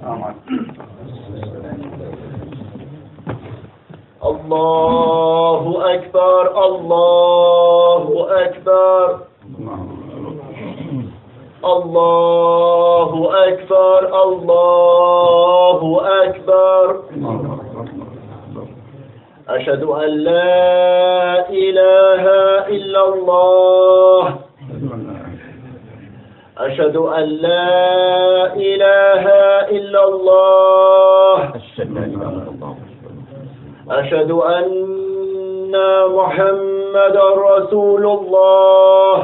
الله أكبر الله أكبر الله أكبر الله أكبر أشهد أن لا إله إلا الله أشهد أن لا إله إلا الله أشهد أن محمدا رسول الله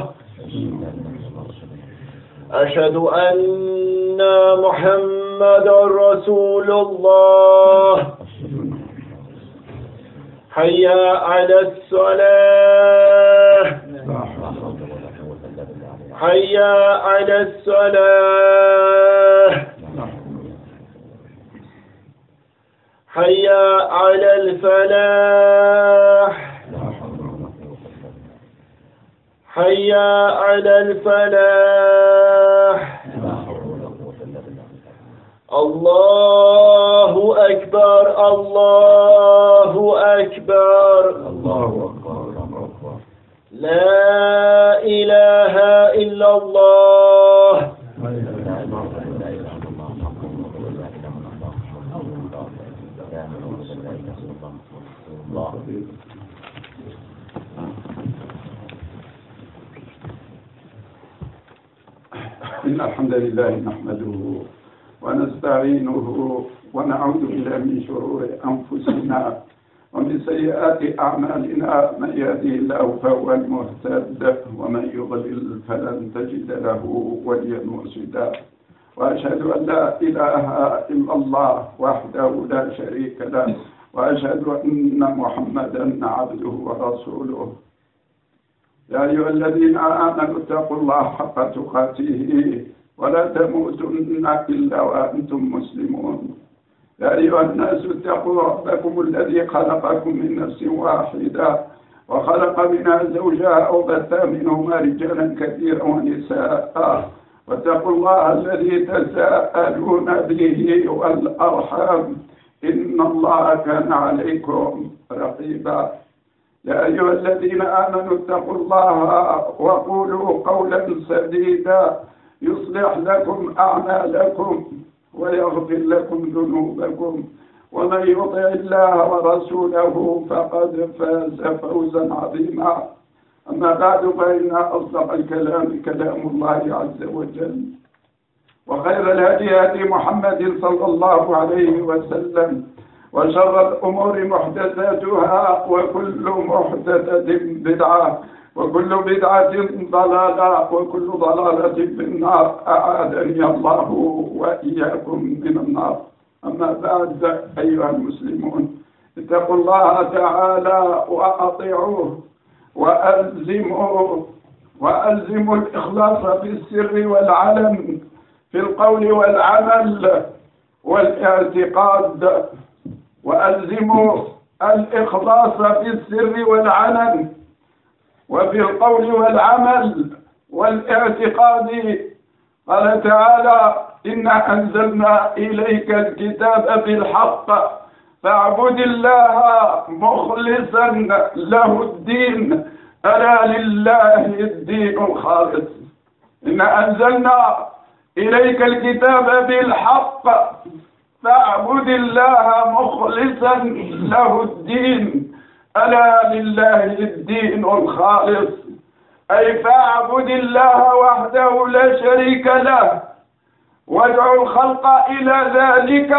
أشهد أن محمدا رسول الله حي على الصلاة حي على الصلاة حي على الفلاح حي على الفلاح الله أكبر الله أكبر لا إله إلا الله إن الحمد لله نحمده ونستعينه ونعوذ بالله من شرور أنفسنا ومن سيئات أعمالنا. من يهده الله فهو المهتد ومن يضلل فلن تجد له وليا مرشدا. وأشهد أن لا إله إلا الله وحده لا شريك له وأشهد أن محمدا عبده ورسوله. يا أيها الذين آمنوا اتقوا الله حق تقاته ولا تموتن إلا وأنتم مسلمون. يا أيها الناس اتقوا ربكم الذي خلقكم من نفس واحدة وخلق منها زوجها وبث منهما رجالا كثيرا ونساء واتقوا الله الذي تساءلون به والأرحام إن الله كان عليكم رقيبا. يا أيها الذين آمنوا اتقوا الله وقولوا قولا سديدا يصلح لكم أعمالكم ويغفر لكم ذنوبكم ومن يطع الله ورسوله فقد فاز فوزا عظيما. أما بعد فإن أصدق الكلام كلام الله عز وجل وخير الهدي هدي محمد صلى الله عليه وسلم وشر الأمور محدثاتها وكل محدثة بدعة وكل بدعة ضلالة وكل ضلالة في النار. أعاذني الله وإياكم من النار. أما بعد أيها المسلمون اتقوا الله تعالى وأطيعوه وألزموا الإخلاص في السر والعلن في القول والعمل والاعتقاد. وألزموا الإخلاص في السر والعلن وفي القول والعمل والاعتقاد. قال تعالى إنا أنزلنا إليك الكتاب بالحق فاعبد الله مخلصا له الدين ألا لله الدين الخالص. إنا أنزلنا إليك الكتاب بالحق فاعبد الله مخلصا له الدين ألا لله الدين الخالص. أي فاعبد الله وحده لا شريك له وادع الخلق إلى ذلك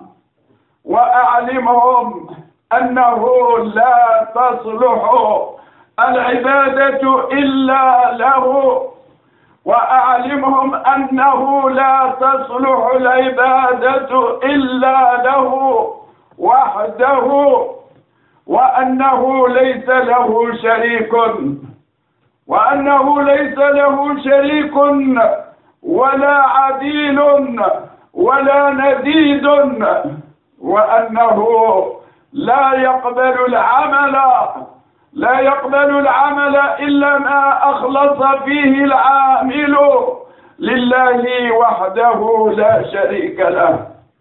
وأعلمهم أنه لا تصلح العبادة إلا له وأعلمهم أنه لا تصلح العبادة إلا له وحده وأنه ليس له شريك ولا عديل ولا نديد وأنه لا يقبل العمل إلا ما أخلص فيه العامل لله وحده لا شريك له.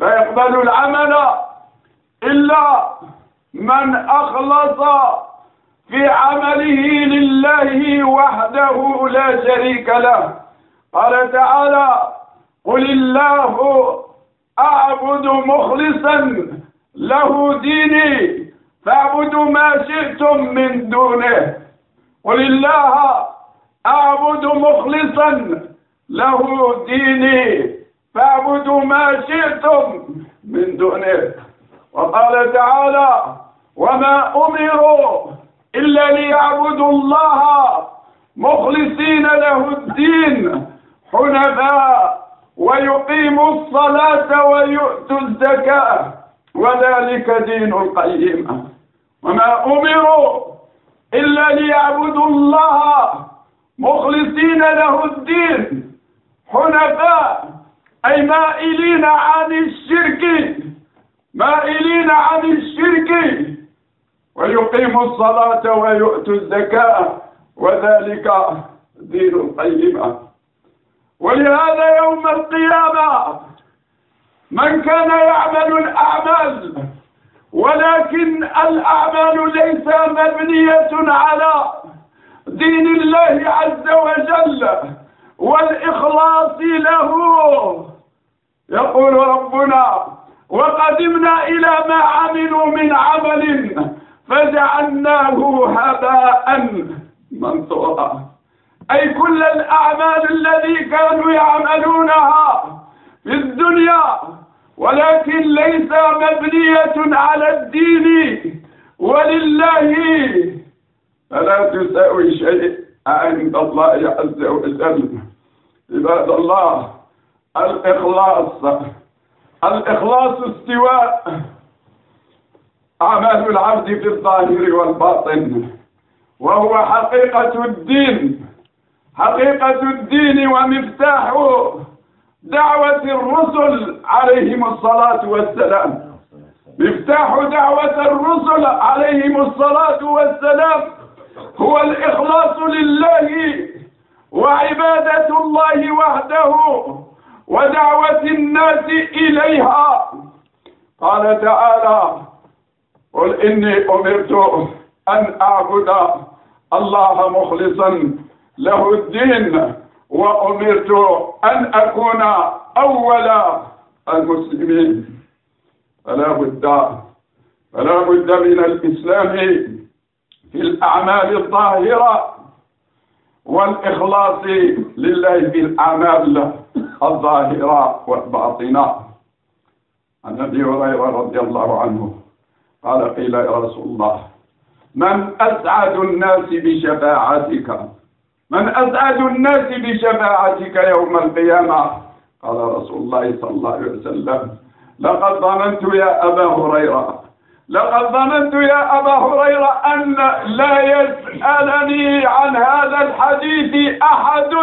لا يقبل العمل إلا من أخلص في عمله لله وحده لا شريك له. قال تعالى: قل الله أعبد مخلصا له ديني فاعبدوا ما شئتم من دونه. قل الله أعبد مخلصا له ديني فاعبدوا ما شئتم من دونه. وقال تعالى: وما أمروا إلا ليعبدوا الله مخلصين له الدين حنفاء ويقيموا الصلاة ويؤتوا الزكاة وذلك دين القيم. وما أمروا إلا ليعبدوا الله مخلصين له الدين حنفاء، أي مائلين عن الشرك، مائلين عن الشرك، ويقيموا الصلاة ويؤتوا الزكاة وذلك دين القيمة. ولهذا يوم القيامة من كان يعمل الأعمال ولكن الأعمال ليس مبنية على دين الله عز وجل والإخلاص له، يقول ربنا: وقدمنا إلى ما عملوا من عمل فجعلناه هباء منثورا. أي كل الأعمال التي كانوا يعملونها في الدنيا ولكن ليس مبنية على الدين ولله فلا تساوي شيء عند الله عز وجل. عباد الله، الإخلاص استواء أعمال العبد في الظاهر والباطن، وهو حقيقة الدين، حقيقة الدين ومفتاح دعوة الرسل عليهم الصلاة والسلام. مفتاح دعوة الرسل عليهم الصلاة والسلام هو الإخلاص لله وعبادة الله وحده ودعوة الناس إليها. قال تعالى: قل إني أمرت أن أعبد الله مخلصا له الدين وأمرت أن أكون أول المسلمين. فلا بد من الإسلام في الأعمال الظاهرة والإخلاص لله في الأعمال الظاهرة والباطنة. عن أبي هريرة رضي الله عنه قال: قيل يا رسول الله: من أسعد الناس بشفاعتك؟ من أسعد الناس بشفاعتك يوم القيامة؟ قال رسول الله صلى الله عليه وسلم: لقد ظننت يا أبا هريرة أن لا يسألني عن هذا الحديث أحد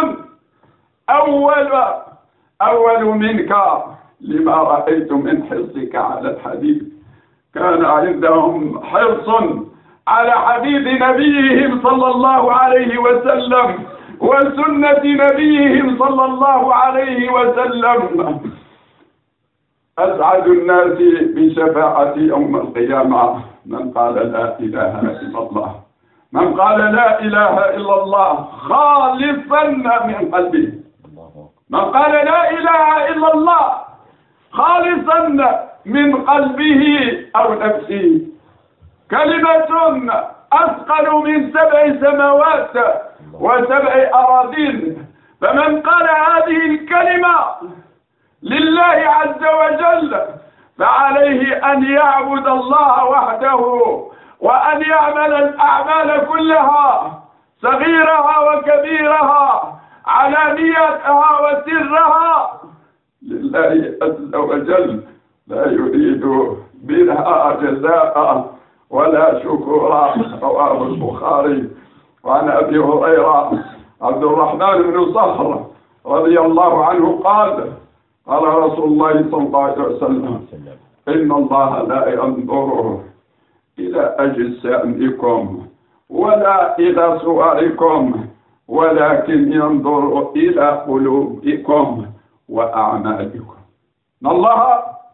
أول منك لما رأيت من حرصك على الحديث. كان عندهم حرص على حديث نبيهم صلى الله عليه وسلم وسنة نبيهم صلى الله عليه وسلم. أسعد الناس بشفاعة يوم القيامة من قال لا إله إلا الله، من قال لا إله إلا الله خالصا من قلبه، من قال لا إله إلا الله خالصا من قلبه أو نفسه. كلمة أثقل من 7 سماوات و7 أراضين. فمن قال هذه الكلمة لله عز وجل فعليه أن يعبد الله وحده وأن يعمل الأعمال كلها صغيرها وكبيرها علانيتها وسرها لله عز وجل، لا يريد منها جزاء ولا شكورا. رواه البخاري. وعن أبي هريرة عبد الرحمن بن صخر رضي الله عنه قال: قال رسول الله صلى الله عليه وسلم: إن الله لا ينظر إلى أجسامكم ولا إلى صوركم ولكن ينظر إلى قلوبكم وأعمالكم. إن الله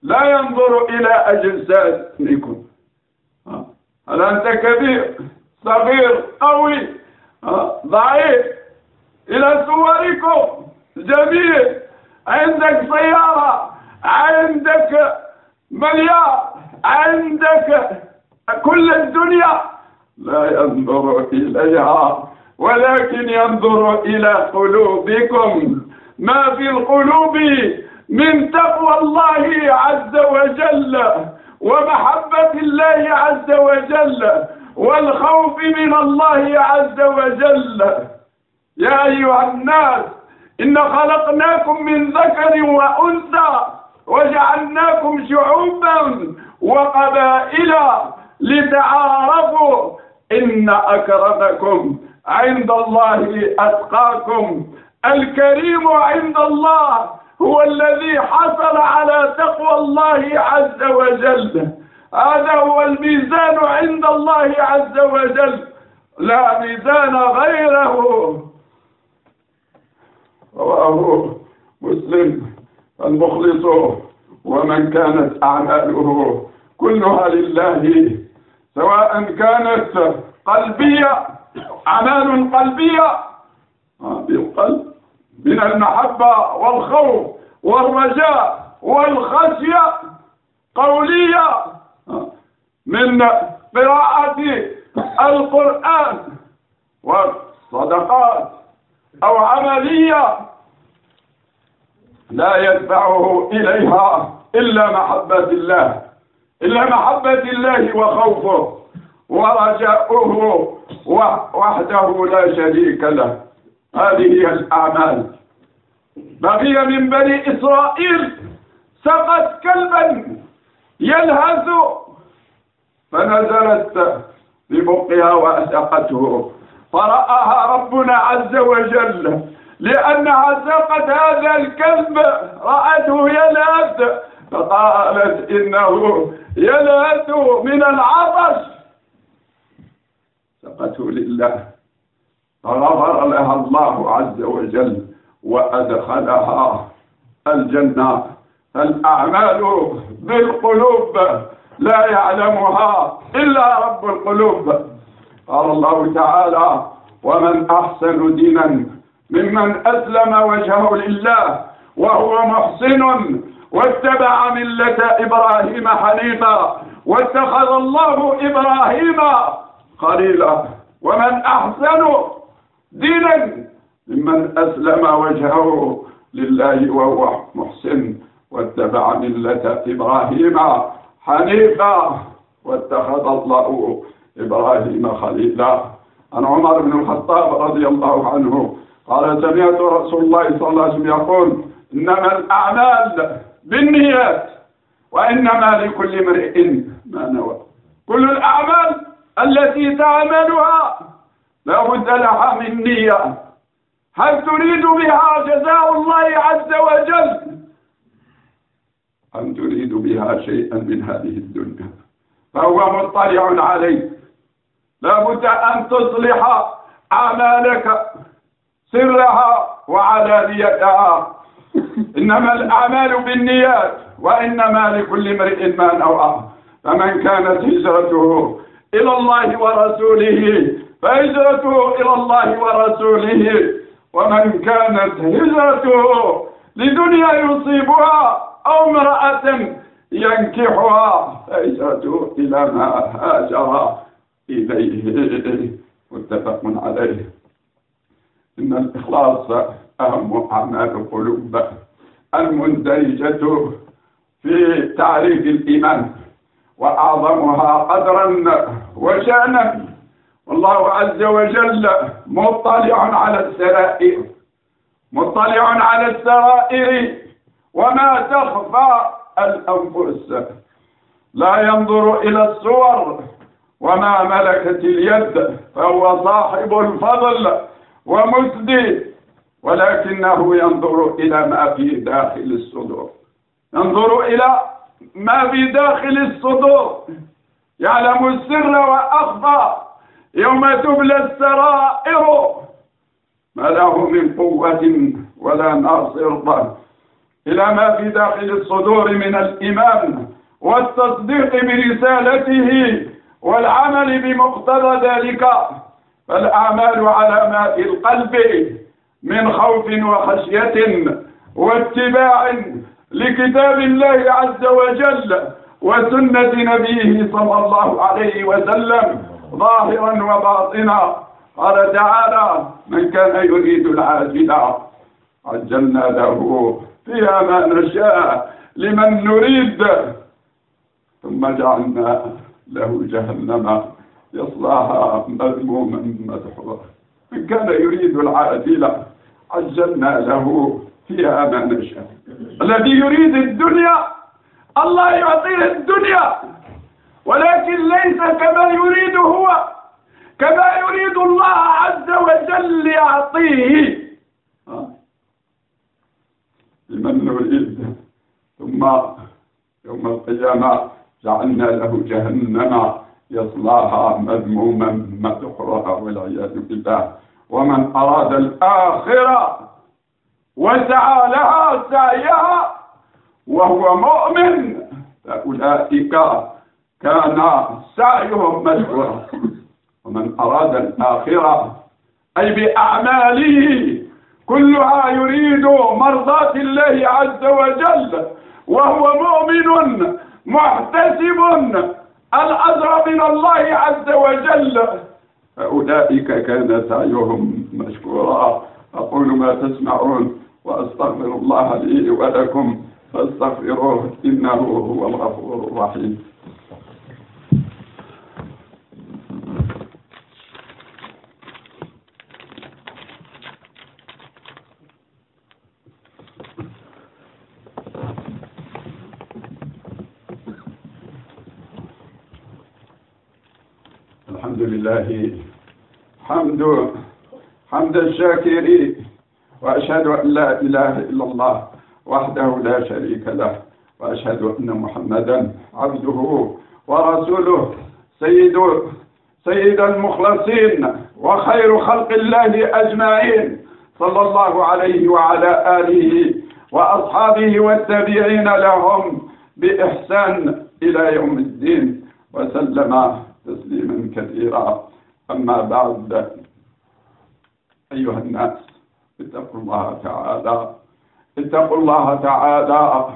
لا ينظر إلى أجسادكم، هل أنت كبير صغير قوي ضعيف، إلى صوركم جميل، عندك سيارة، عندك مليار، عندك كل الدنيا، لا ينظر إليها ولكن ينظر إلى قلوبكم، ما في القلوب من تقوى الله عز وجل ومحبة الله عز وجل والخوف من الله عز وجل. يا أيها الناس إن خلقناكم من ذكر وأنثى وجعلناكم شعوبا وقبائل لتعارفوا إن أكرمكم عند الله أتقاكم. الكريم عند الله هو الذي حصل على تقوى الله عز وجل، هذا هو الميزان عند الله عز وجل، لا ميزان غيره. رواه مسلم. المخلص ومن كانت أعماله كلها لله، سواء كانت قلبية، أعمال قلبية بالقلب من المحبة والخوف والرجاء والخشية، قولية من قراءة القرآن والصدقات، أو عملية لا يدفعه إليها إلا محبة الله، إلا محبة الله وخوفه ورجاؤه وحده لا شريك له. هذه هي الأعمال. بقي من بني إسرائيل سقت كلبا يلهث فنزلت ببقها وأسقته، فرآها ربنا عز وجل لأنها سقت هذا الكلب، رأته يلهث فقالت إنه يلهث من العطش، سقته لله فغفر لها الله عز وجل وأدخلها الجنة. الأعمال بالقلوب لا يعلمها إلا رب القلوب. قال الله تعالى: ومن أحسن دينا ممن أسلم وجهه لله وهو محسن واتبع ملة إبراهيم حنيفا واتخذ الله إبراهيم خليلا. ومن أحسن دينا ممن أسلم وجهه لله وهو محسن واتبع ملة إبراهيم حنيفا واتخذ الله إبراهيم خليلا. عن عمر بن الخطاب رضي الله عنه قال: سمعت رسول الله صلى الله عليه وسلم يقول: إنما الأعمال بالنيات وإنما لكل امرئ ما نوى. كل الأعمال التي تعملها لا بد لها من نية. هل تريد بها جزاء الله عز وجل أم تريد بها شيئا من هذه الدنيا؟ فهو مطلع عليك. لا بد أن تصلح أعمالك سرها وعلانيتها. إنما الأعمال بالنيات وإنما لكل امرئ ما نوى. فمن كانت هجرته إلى الله ورسوله فهجرته إلى الله ورسوله، ومن كانت هجرته لدنيا يصيبها أو امرأة ينكحها فهجرته إلى ما هاجر إليه. متفق عليه. إن الإخلاص أهم أعمال القلوب المندرجة في تعريف الإيمان وأعظمها قدرا وشأنا. والله عز وجل مطلع على السرائر، مطلع على السرائر وما تخفى الأنفس. لا ينظر إلى الصور وما ملكت اليد، فهو صاحب الفضل ومسدي، ولكنه ينظر إلى ما في داخل الصدور، ينظر إلى ما في داخل الصدور، يعلم السر وأخفى. يوم تبلى السرائر ما له من قوة ولا ناصر إلى ما في داخل الصدور من الإيمان والتصديق برسالته والعمل بمقتضى ذلك. فالأعمال على ما في القلب من خوف وخشية واتباع لكتاب الله عز وجل وسنة نبيه صلى الله عليه وسلم ظاهرا وباطنا. قال تعالى: من كان يريد العاجلة عجلنا له فيها ما نشاء لمن نريد ثم جعلنا له جهنم يصلاها مذموما مدحورا. من كان يريد العاجلة عجلنا له فيها ما نشاء. الذي يريد الدنيا الله يعطيه الدنيا، ولكن ليس كما يريد هو، كما يريد الله عز وجل يعطيه لمن نريد. ثم يوم القيامة جعلنا له جهنم يصلاها مذموما مدحورا والعياذ بالله. ومن أراد الآخرة وسعى لها سعيها وهو مؤمن فأولئك كان سعيهم مشكورا. ومن أراد الآخرة أي بأعماله كلها يريد مرضاة الله عز وجل وهو مؤمن محتسب الأجر من الله عز وجل فأولئك كان سعيهم مشكورا. أقول ما تسمعون وأستغفر الله لي ولكم فاستغفروه إنه هو الغفور الرحيم. الحمد لله حمد الشاكرين، وأشهد أن لا إله إلا الله وحده لا شريك له، وأشهد أن محمدا عبده ورسوله سيد المخلصين وخير خلق الله أجمعين، صلى الله عليه وعلى آله وأصحابه والتابعين لهم بإحسان إلى يوم الدين وسلم تسليما كثيرا. أما بعد، أيها الناس اتقوا الله تعالى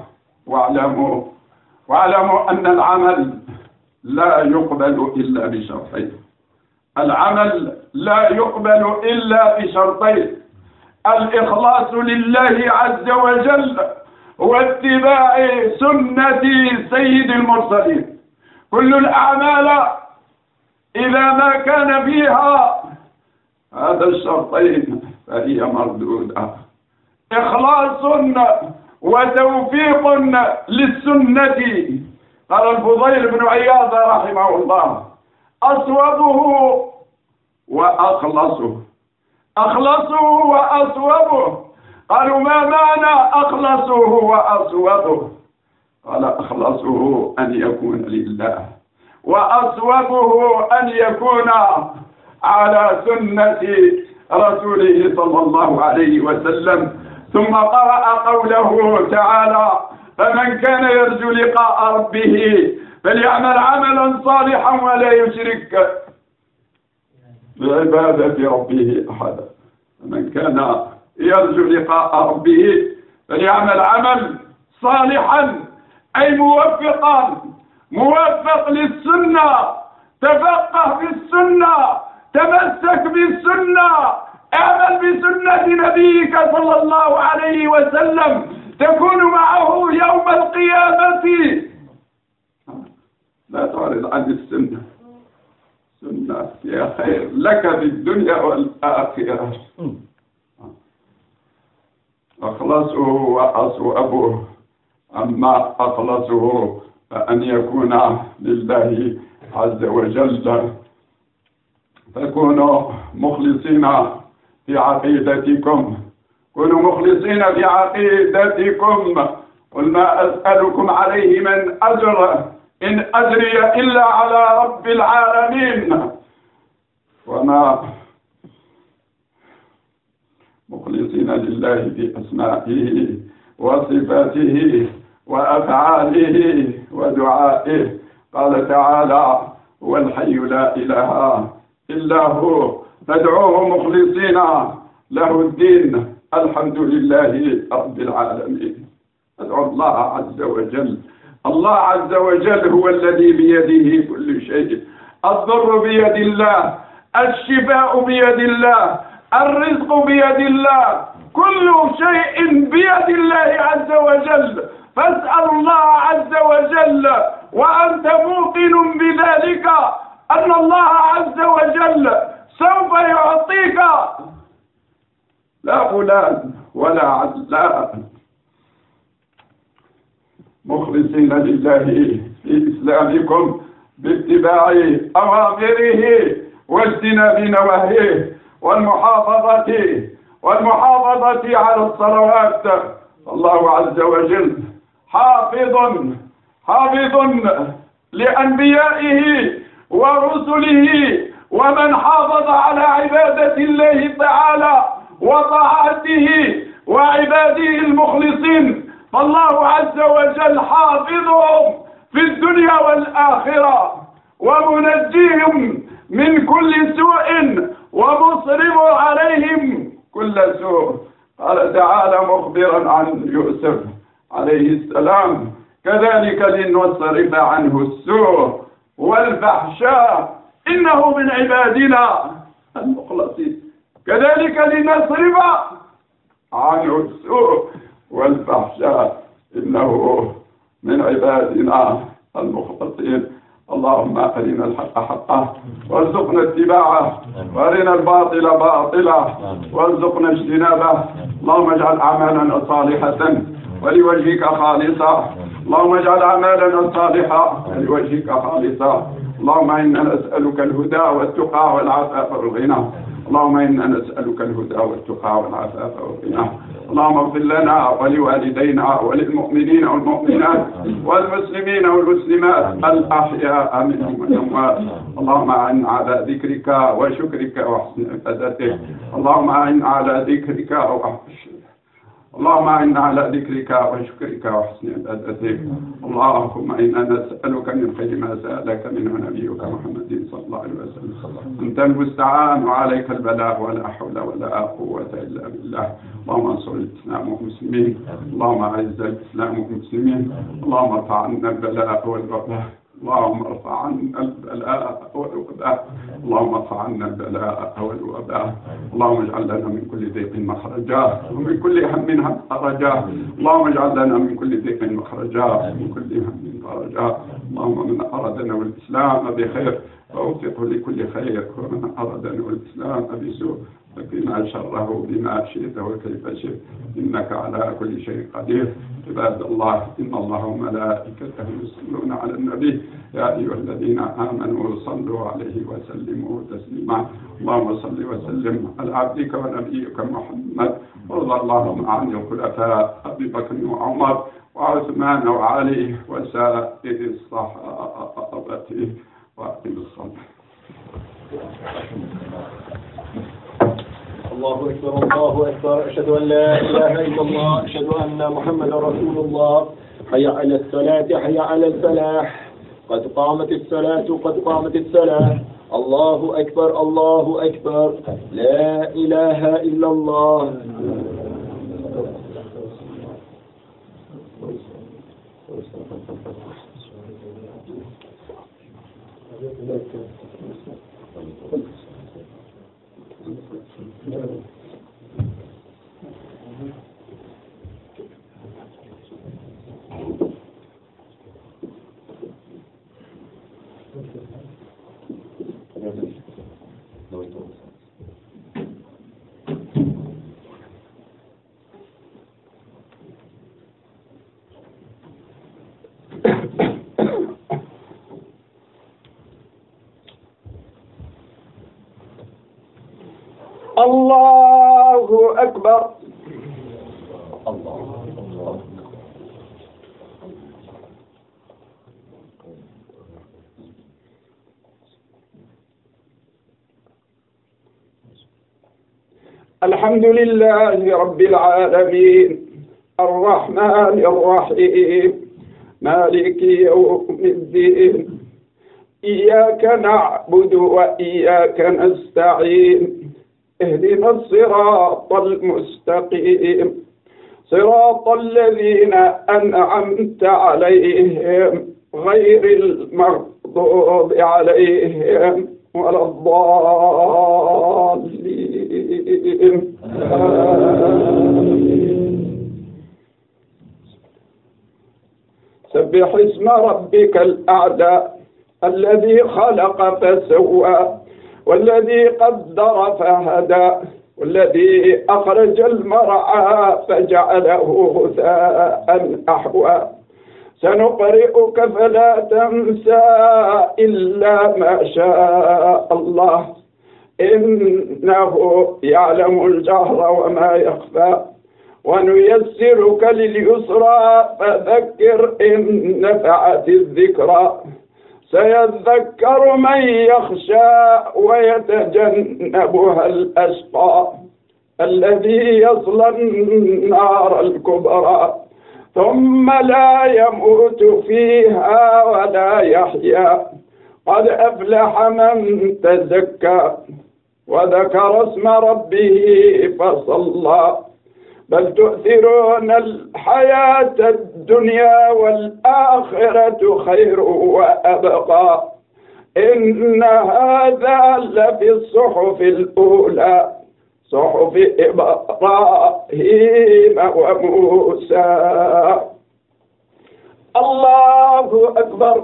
واعلموا أن العمل لا يقبل إلا بشرطين. العمل لا يقبل إلا بشرطين: الإخلاص لله عز وجل واتباع سنة سيد المرسلين. كل الأعمال إذا ما كان فيها هذا الشرطين فهي مردودة. إخلاص وتوفيق للسنة. قال الفضيل بن عياض رحمه الله: أصوبه وأخلصه. أخلصه وأصوبه. قالوا: ما معنى أخلصه وأصوبه؟ قال: أخلصه أن يكون لله، وأصوبه أن يكون على سنة رسوله صلى الله عليه وسلم. ثم قرأ قوله تعالى: فمن كان يرجو لقاء ربه فليعمل عملا صالحا ولا يشرك بعبادة ربه أحدا. فمن كان يرجو لقاء ربه فليعمل عمل صالحا أي موفق للسنة، تفقه بالسنة، تمسك بالسنة، اعمل بسنة نبيك صلى الله عليه وسلم تكون معه يوم القيامة. لا تعرض عن السنة، سنة يا خير لك في الدنيا والآخرة. أخلصه وأصوبه. أما أخلصه فأن يكون لله عز وجل، فكونوا مخلصين في عقيدتكم، كونوا مخلصين في عقيدتكم. قل ما أسألكم عليه من أجر إن أجري إلا على رب العالمين. وما مخلصين لله في أسمائه وصفاته وأفعاله ودعائه. قال تعالى: هو الحي لا إله إلا هو فادعوه مخلصين له الدين الحمد لله رب العالمين. ادعو الله عز وجل. الله عز وجل هو الذي بيده كل شيء. الضر بيد الله، الشفاء بيد الله، الرزق بيد الله، كل شيء بيد الله عز وجل. فاسأل الله عز وجل وأنت موقن بذلك أن الله عز وجل سوف يعطيك، لا فلان ولا علان، مخلصين لله في إسلامكم باتباع أوامره واجتناب نواهيه والمحافظة على الصلوات. الله عز وجل حافظ لأنبيائه ورسله، ومن حافظ على عبادة الله تعالى وطاعته وعباده المخلصين فالله عز وجل حافظهم في الدنيا والآخرة ومنجيهم من كل سوء ومصرف عليهم كل سوء. قال تعالى مخبرا عن يوسف عليه السلام: كذلك لنصرف عنه السوء والفحشاء إنه من عبادنا المخلصين. كذلك لنصرف عنه السوء والفحشاء إنه من عبادنا المخلصين. اللهم أرنا الحق حقا وارزقنا اتباعه، وارنا الباطل باطلا وارزقنا اجتنابه. اللهم اجعل أعمالنا صالحة ولوجهك خالصة. اللهم اجعل أعمالنا صالحة ولوجهك خالصة. اللهم إنا نسألك الهدى والتقى والعفاف والغنى. اللهم إنا نسألك الهدى والتقى والعفاف والغنى. اللهم اغفر لنا ولوالدينا وللمؤمنين والمؤمنات والمسلمين والمسلمات الأحياء منهم والأموات. اللهم أعنا على ذكرك وشكرك وحسن عبادتك. اللهم أعنا على ذكرك اللهم إنا على ذكرك وشكرك وحسن عبادتك. اللهم إنا نسألك من خير ما سألك منه نبيك محمد صلى الله عليه وسلم. أنت المستعان وعليك البلاغ ولا حول ولا قوة إلا بالله. اللهم انصر الإسلام والمسلمين. اللهم أعز الإسلام والمسلمين. اللهم ارفع عنا البلاء والوباء. اللهم ارفع عنا البلاء والوباء. اللهم ارفع عنا البلاء والوباء. اللهم اجعل لنا من كل ضيق مخرجا ومن كل هم فرجا. اللهم اجعل لنا من كل ضيق مخرجا ومن كل هم فرجا. اللهم من أرادنا والإسلام بخير فوفقه لكل خير، ومن أرادنا والإسلام بسوء فقنا شره بما شئت وكيف شئت، إنك على كل شيء قدير. عباد الله، إن الله وملائكته يصلون على النبي يا أيها الذين آمنوا صلوا عليه وسلموا تسليما. اللهم صل وسلم على عبدك ونبيك محمد. وارض اللهم عن الخلفاء أبي بكر وعمر وعثمان وعلي وسائر الصحابة. وأقم الصلاة. الله أكبر الله أكبر. أشهد أن لا إله إلا الله، أشهد أن محمدا رسول الله. حي على الصلاة، حي على الفلاح، قد قامت الصلاة، قد قامت الصلاة. الله أكبر الله أكبر. لا إله إلا الله. الله أكبر. الحمد لله رب العالمين الرحمن الرحيم مالك يوم الدين إياك نعبد وإياك نستعين اهدنا الصراط المستقيم صراط الذين أنعمت عليهم غير المغضوب عليهم ولا الضالين سبح اسم ربك الأعلى الذي خلق فسوى والذي قدر فهدى والذي أخرج المرعى فجعله غثاء أحوى سنقرئك فلا تنسى إلا ما شاء الله إنه يعلم الجهر وما يخفى ونيسرك لليسرى فذكر إن نفعت الذكرى سيذكر من يخشى ويتجنبها الأشقى الذي يصلى النار الكبرى ثم لا يموت فيها ولا يحيا قد أفلح من تزكى وذكر اسم ربه فصلى بل تؤثرون الحياة الدنيا والآخرة خير وأبقى إن هذا لفي الصحف الأولى صحف إبراهيم وموسى الله أكبر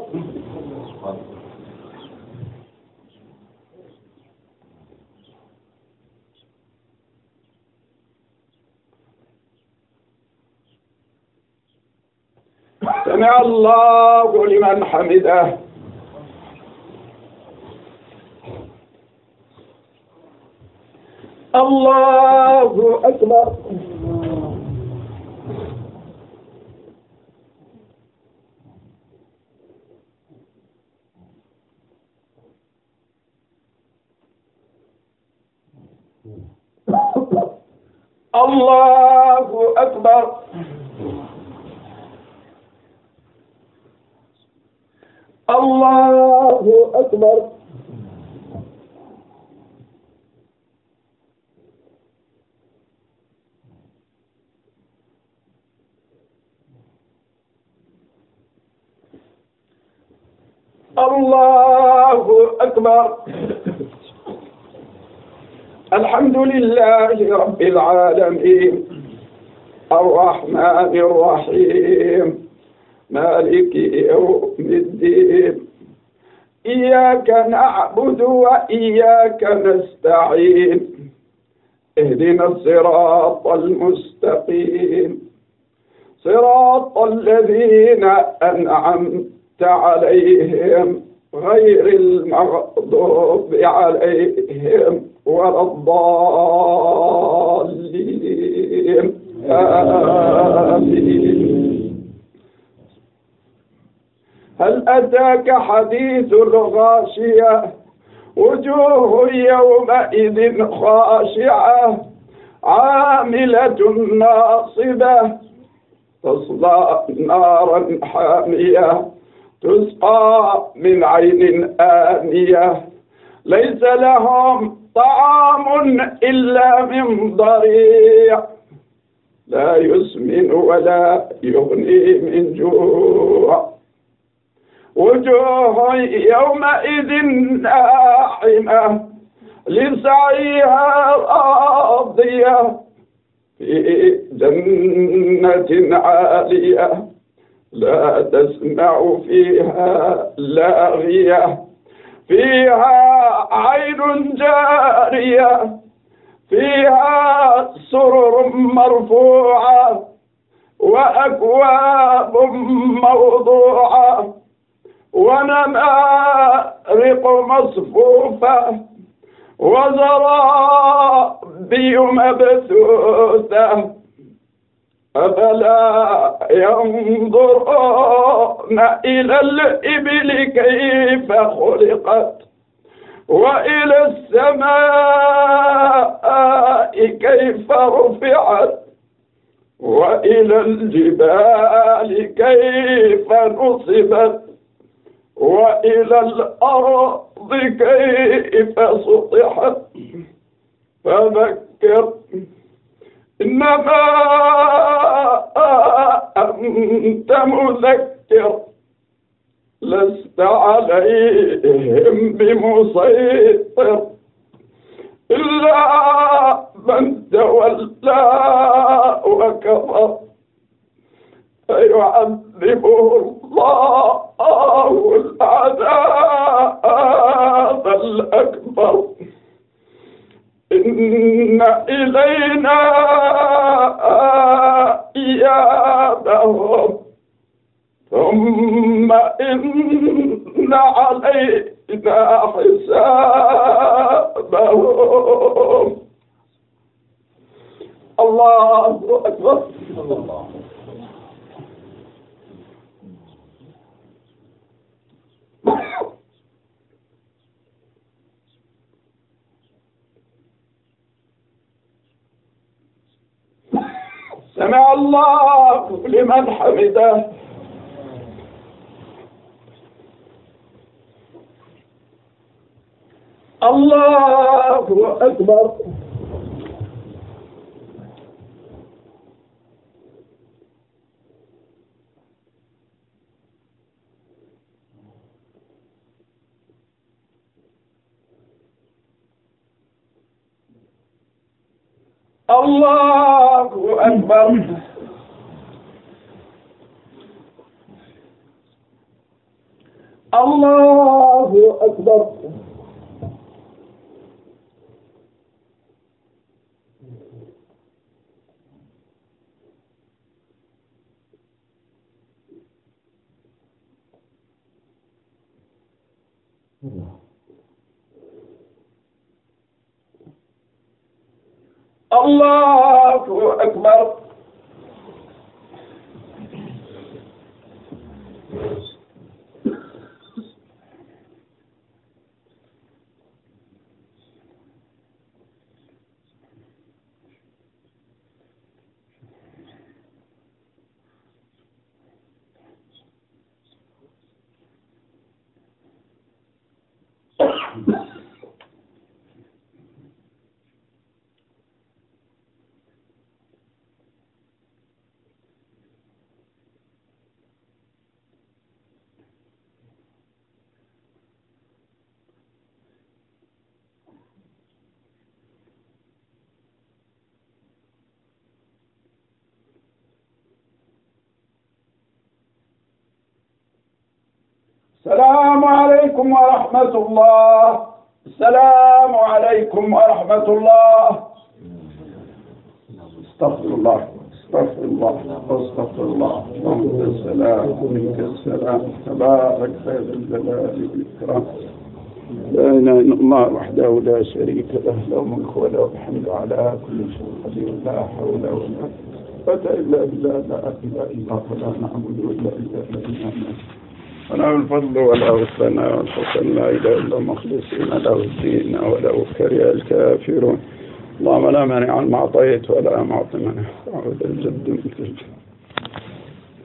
سمع الله لمن حمده الله أكبر الله أكبر الله أكبر الله أكبر الحمد لله رب العالمين الرحمن الرحيم مالك يوم الدين إياك نعبد وإياك نستعين اهدنا الصراط المستقيم صراط الذين أنعمت عليهم غير المغضوب عليهم ولا الضالين آمين هل أتاك حديث الغاشية وجوه يومئذ خاشعة عاملة ناصبة تصلى نارا حامية تسقى من عين آنية ليس لهم طعام إلا من ضريع لا يسمن ولا يغني من جوع وجوه يومئذ ناعمة لسعيها راضية في جنة عالية لا تسمع فيها لاغية فيها عين جارية فيها سرر مرفوعة وأكواب موضوعة ونمارق مصفوفة وزرابي مبثوثة أفلا ينظرون إلى الإبل كيف خلقت وإلى السماء كيف رفعت وإلى الجبال كيف نصبت وإلى الأرض كيف سطحت فذكر إنما أنت مذكر لست عليهم بمسيطر إلا من تولى وكفر فيعذبه الله العذاب الأكبر إن إلينا إيابهم ثم إن علينا حسابهم. الله أكبر. الله. سمع الله لمن حمده. الله أكبر. الله أكبر. الله أكبر. الله أكبر. السلام عليكم ورحمة الله. السلام عليكم ورحمة الله. استغفر الله استغفر الله استغفر الله. اللهم السلام ومنك السلام تبارك يا ذا الجلال والإكرام. لا إله إلا الله وحده لا شريك له له الملك وله الحمد على كل شيء قدير. لا حول ولا قوة إلا بالله. لا إله إلا الله ولا نعبد إلا بالله وله الفضل وله الثناء والحسن. لا إله إلا مخلصين له الدين ولو كره الكافرون. اللهم لا مانع ما أعطيت ولا معطي منه. أعوذ الجد من الجد.